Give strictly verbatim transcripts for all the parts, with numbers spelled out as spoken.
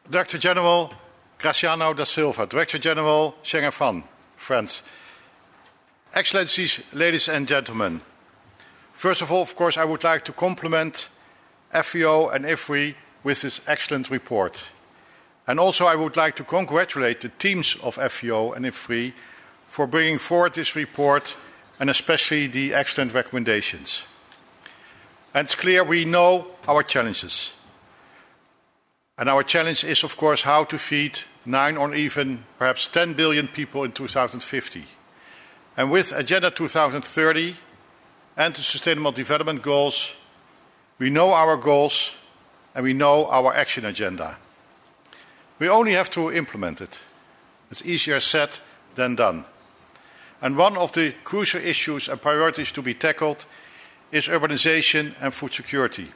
Director General Graciano da Silva, Director General Schengen Van, friends. Excellencies, ladies and gentlemen. First of all, of course, I would like to compliment F V O and I F R I with this excellent report. And also I would like to congratulate the teams of F V O and I F R I for bringing forward this report and especially the excellent recommendations. And it's clear we know our challenges. And our challenge is, of course, how to feed nine or even perhaps ten billion people in two thousand fifty. And with Agenda two thousand thirty and the Sustainable Development Goals, we know our goals and we know our action agenda. We only have to implement it. It's easier said than done. And one of the crucial issues and priorities to be tackled is urbanization and food security.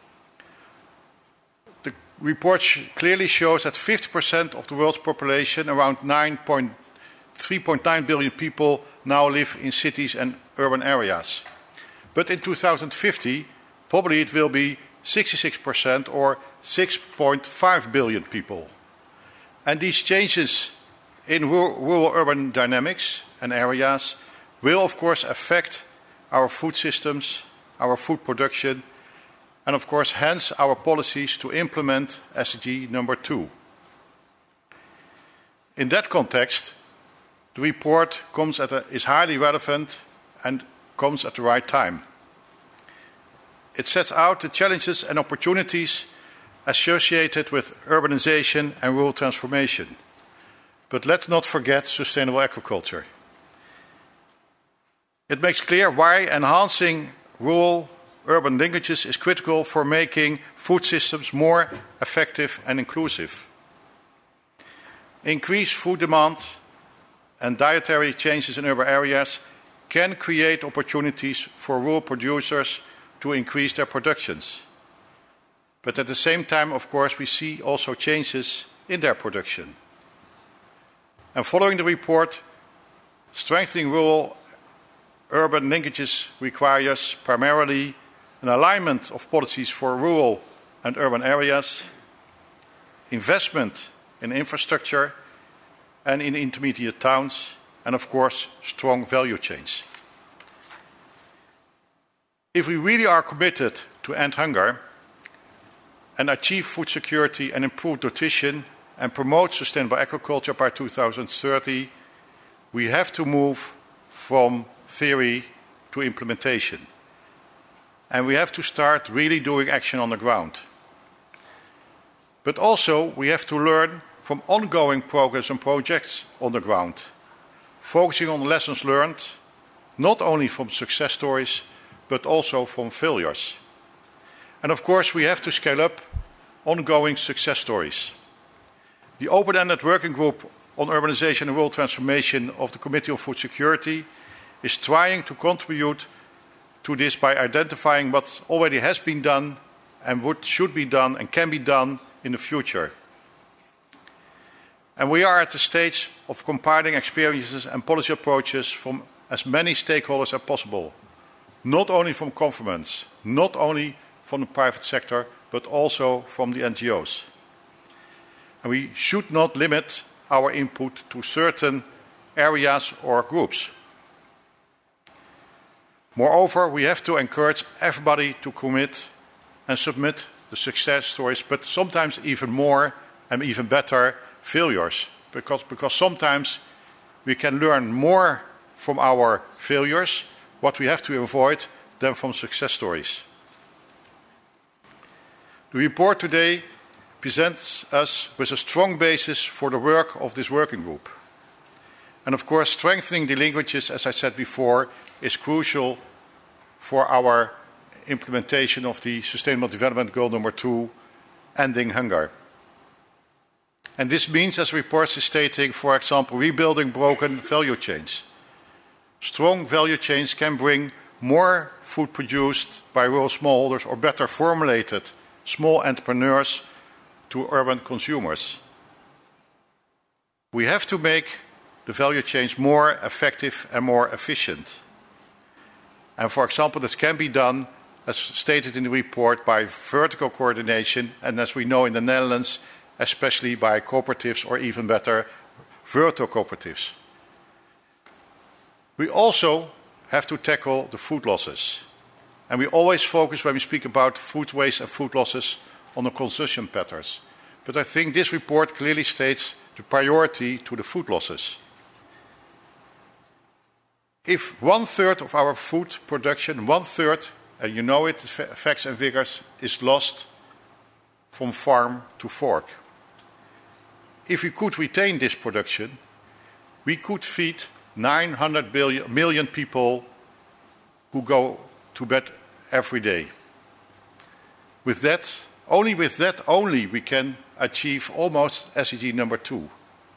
The report clearly shows that fifty percent of the world's population, around three point nine billion people, now live in cities and urban areas. But in two thousand fifty, probably it will be sixty-six percent or six point five billion people. And these changes in rural-urban dynamics and areas will, of course, affect our food systems, our food production, and, of course, hence our policies to implement S D G number two. In that context, the report comes at a, is highly relevant and comes at the right time. It sets out the challenges and opportunities associated with urbanization and rural transformation. But let's not forget sustainable agriculture. It makes clear why enhancing rural-urban linkages is critical for making food systems more effective and inclusive. Increased food demand and dietary changes in urban areas can create opportunities for rural producers to increase their productions. But at the same time, of course, we see also changes in their production. And following the report, strengthening rural-urban linkages requires primarily an alignment of policies for rural and urban areas, investment in infrastructure and in intermediate towns, and of course, strong value chains. If we really are committed to end hunger and achieve food security and improve nutrition and promote sustainable agriculture by two thousand thirty, we have to move from theory to implementation. And we have to start really doing action on the ground. But also, we have to learn from ongoing progress and projects on the ground, focusing on lessons learned, not only from success stories, but also from failures. And of course, we have to scale up ongoing success stories. The open-ended working group on urbanization and rural transformation of the Committee on Food Security is trying to contribute to this by identifying what already has been done and what should be done and can be done in the future. And we are at the stage of compiling experiences and policy approaches from as many stakeholders as possible, not only from governments, not only from the private sector, but also from the N G Os. And we should not limit our input to certain areas or groups. Moreover, we have to encourage everybody to commit and submit the success stories, but sometimes even more and even better failures, because, because sometimes we can learn more from our failures, what we have to avoid, than from success stories. The report today presents us with a strong basis for the work of this working group. And of course, strengthening the linkages, as I said before, is crucial for our implementation of the Sustainable Development Goal number two, ending hunger. And this means, as reports is stating, for example, rebuilding broken value chains. Strong value chains can bring more food produced by rural smallholders or better formulated small entrepreneurs to urban consumers. We have to make the value chains more effective and more efficient. And for example, this can be done, as stated in the report, by vertical coordination, and as we know in the Netherlands, especially by cooperatives or even better, virtual cooperatives. We also have to tackle the food losses. And we always focus when we speak about food waste and food losses on the consumption patterns. But I think this report clearly states the priority to the food losses. If one third of our food production, one third, and you know it, facts and figures, is lost from farm to fork. If we could retain this production, we could feed nine hundred billion, million people who go to bed every day. With that, only with that only we can achieve almost S D G number two.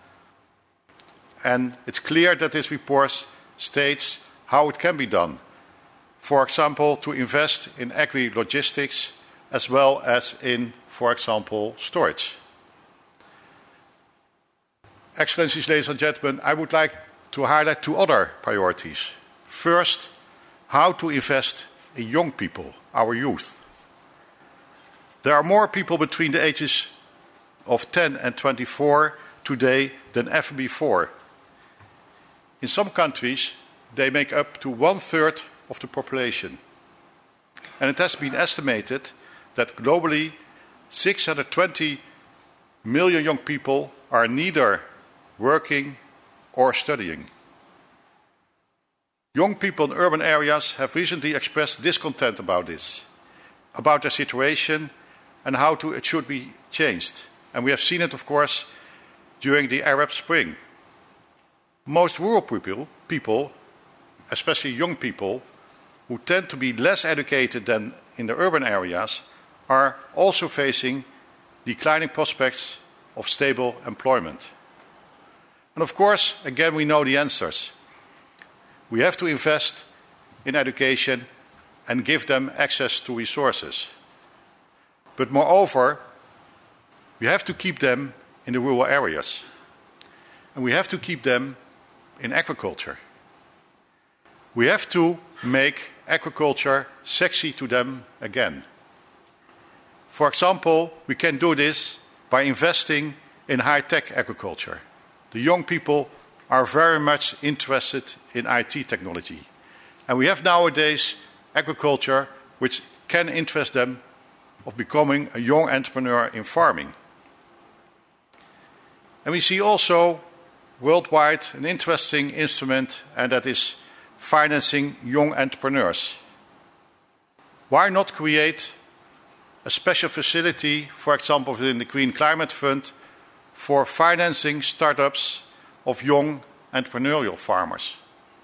And it's clear that this report states how it can be done. For example, to invest in agri-logistics as well as in, for example, storage. Excellencies, ladies and gentlemen, I would like to highlight two other priorities. First, how to invest in young people, our youth. There are more people between the ages of ten and twenty-four today than ever before. In some countries, they make up to one third of the population. And it has been estimated that globally, six hundred twenty million young people are neither working or studying. Young people in urban areas have recently expressed discontent about this, about their situation and how to, it should be changed. And we have seen it, of course, during the Arab Spring. Most rural people, people, especially young people, who tend to be less educated than in the urban areas, are also facing declining prospects of stable employment. And of course, again, we know the answers. We have to invest in education and give them access to resources. But moreover, we have to keep them in the rural areas. And we have to keep them in agriculture. We have to make agriculture sexy to them again. For example, we can do this by investing in high-tech agriculture. The young people are very much interested in I T technology. And we have nowadays agriculture which can interest them of becoming a young entrepreneur in farming. And we see also worldwide an interesting instrument, and that is financing young entrepreneurs. Why not create a special facility, for example, within the Green Climate Fund, for financing startups of young entrepreneurial farmers?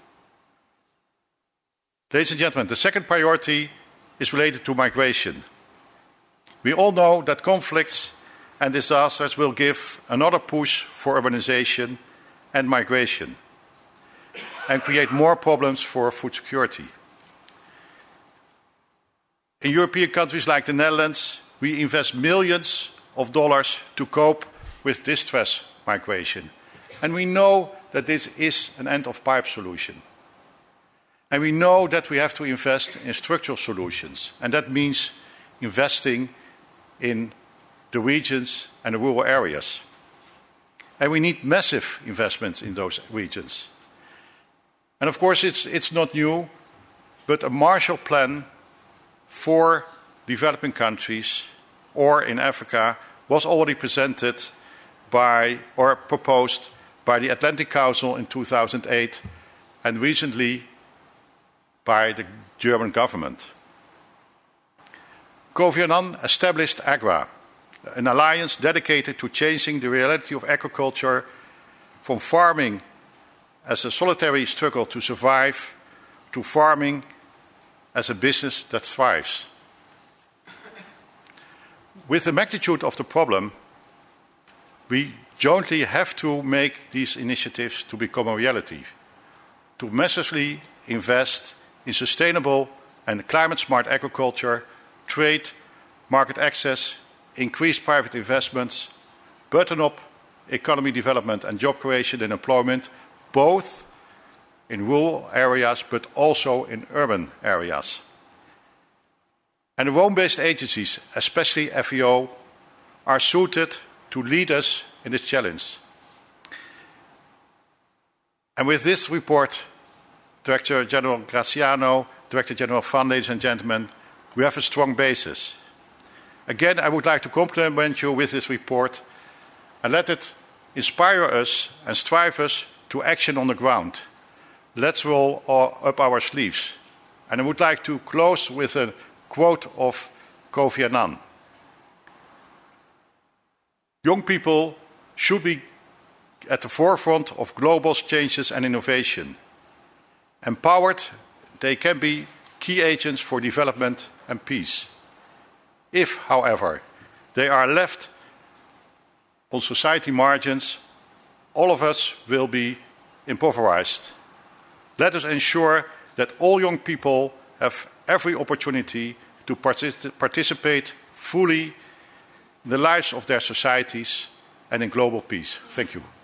Ladies and gentlemen, the second priority is related to migration. We all know that conflicts and disasters will give another push for urbanization and migration and create more problems for food security. In European countries like the Netherlands, we invest millions of dollars to cope with distress migration. And we know that this is an end-of-pipe solution. And we know that we have to invest in structural solutions. And that means investing in the regions and the rural areas. And we need massive investments in those regions. And of course, it's, it's not new, but a Marshall Plan for developing countries or in Africa was already presented by or proposed by the Atlantic Council in two thousand eight and recently by the German government. Kofi Annan established AGRA, an alliance dedicated to changing the reality of agriculture from farming as a solitary struggle to survive to farming as a business that thrives. With the magnitude of the problem, we jointly have to make these initiatives to become a reality, to massively invest in sustainable and climate-smart agriculture, trade, market access, increased private investments, button-up economy development and job creation and employment, both in rural areas but also in urban areas. And the Rome-based agencies, especially F A O, are suited to lead us in this challenge. And with this report, Director General Graziano, Director General Van, ladies and gentlemen, we have a strong basis. Again, I would like to compliment you with this report and let it inspire us and strive us to action on the ground. Let's roll up our sleeves. And I would like to close with a quote of Kofi Annan. Young people should be at the forefront of global changes and innovation. Empowered, they can be key agents for development and peace. If, however, they are left on society margins, all of us will be impoverished. Let us ensure that all young people have every opportunity to partic- participate fully in the lives of their societies and in global peace. Thank you.